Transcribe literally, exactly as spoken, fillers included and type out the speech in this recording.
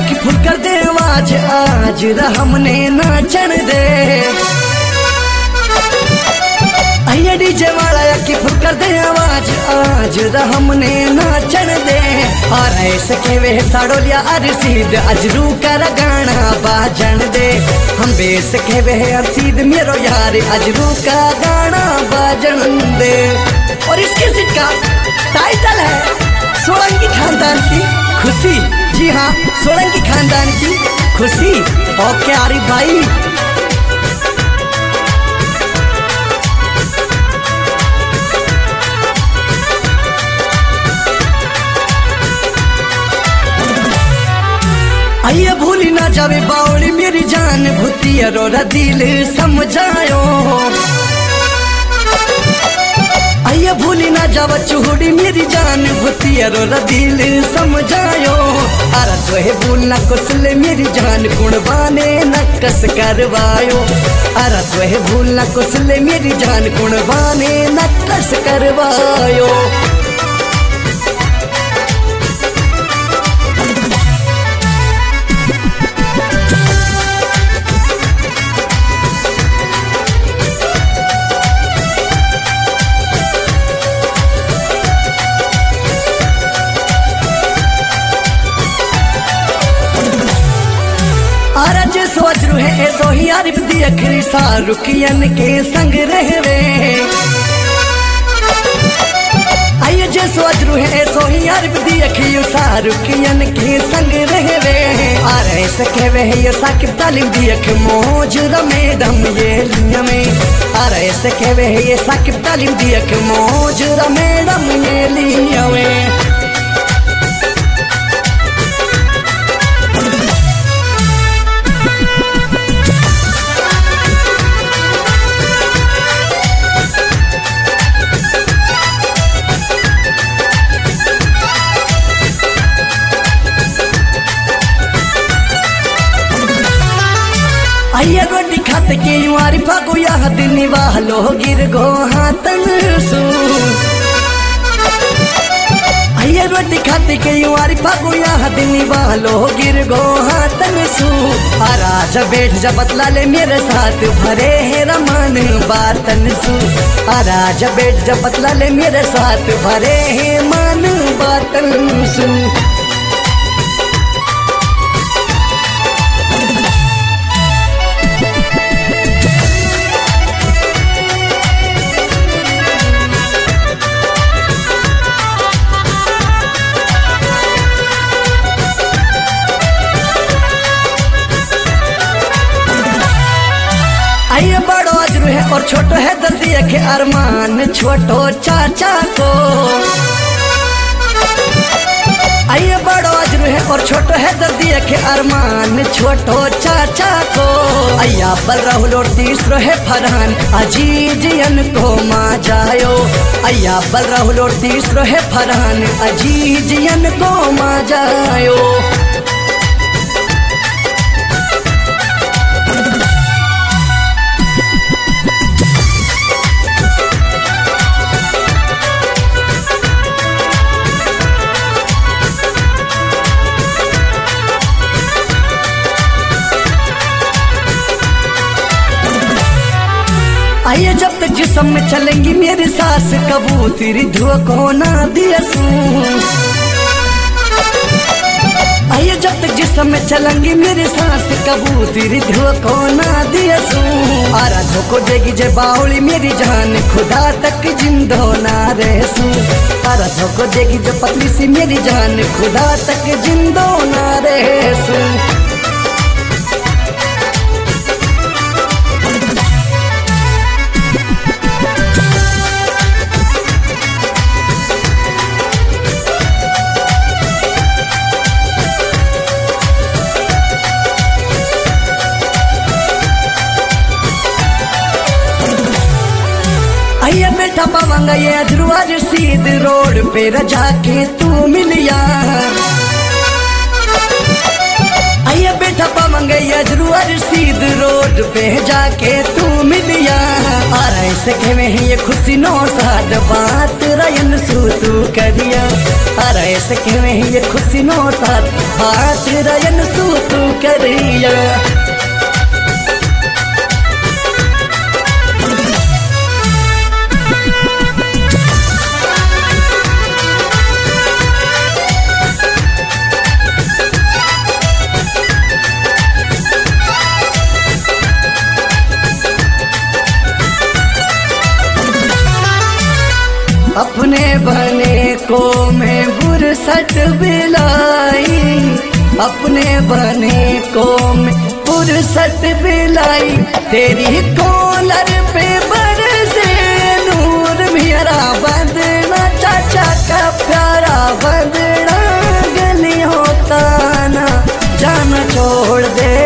की फुल कर दे आवाज, आज हमने नाचन दे। आइए डीजे वाला की फुल कर दे आवाज, आज हमने नाचन दे। और ऐसे के वे साड़ोलिया अरसीद अजरू कर गाना बाजन दे। हम बेस के वे अरसीद मेरो यार अजरू का गाना बाजन दे। और इसके सीट का टाइटल है सोलंकी खानदान की खुशी। जी हाँ, सोलंकी खानदान की खुशी। ओके आरिफ भाई। आइए भूली ना जावे बावली मेरी जान, भूतिया रो दिल समझायो। आइए भूली ना जावा चूड़ी मेरी जान, भूतिया रो दिल समझायो। अरे तोहे भूलना कुसले मेरी जान, गुणवाने नक्कस करवायो। अरे तोहे भूलना कुसले मेरी जान, गुणवाने नक्कस करवायो। सोचरू है ऐसो ही आरिफ दी अखरी शाहरुखियन के संग रहवे। आइए जे सोचरू है ऐसो ही आरिफ दी अखरी शाहरुखियन के संग रहवे। और ऐसे कहवे है ये साकिब तालिब दी अख मौज रमेडम ये लिया में। और ऐसे कहवे है ये साकिब तालिब दी अख मौज रमेडम ये लिया में। आइए रोटी खाते के युवारी फागो यह दिन वालो गिर गो हाथन सू। आइए रोटी खाते के युवारी फागो यह दिन वालो गिर गो हाथन सू। आराज बैठ जा बतला ले मेरे साथ भरे है रमन बातन सू। आराज बैठ जा बतला ले मेरे साथ भरे है मन बातन सू। आइए बड़ो अजरू है और छोटो है दर्दी के अरमान छोटो चाचा को। आइए बड़ो अजरू है और छोटो है दर्दी के अरमान छोटो चाचा को। आइया बल राहुल और तीसरो है फरहान अजीजियन को मा जायो। आइया बल राहुल और तीसरो है फरहान अजीजियन को मा जायो। आइए जब तक जिस्म में चलेंगी मेरी सास कबूतरी धुआ को ना दियसू। आइए जब तक जिस्म में चलेंगी मेरी सास कबूतरी धुआ को ना दियसू। आरा धोको देगी जे बाउली मेरी जान, खुदा तक जिंदो ना रहसू। आरा धोको देगी जो पतली सी मेरी जान, खुदा तक जिंदो ना रहसू। आइए बेटा पावांगा ये अजरुआ रसीद रोड पे रजा के तू मिलिया। आइए थप्पा मंगैया जरू अरसीद रोड पे जाके तू मिलिया और ऐसे के में ये खुशी नो साथ बात रयन सू तू करिया और ऐसे के में ये खुशी नो साथ बात रयन सू तू करिया। अपने बने को मैं बुरसट बिलाई अपने बने को मैं बुरसट बिलाई तेरी कॉलर पे बरसे नूर मेरा बंदना चाचा का प्यारा बंदना गली होता ना जाना छोड़ दे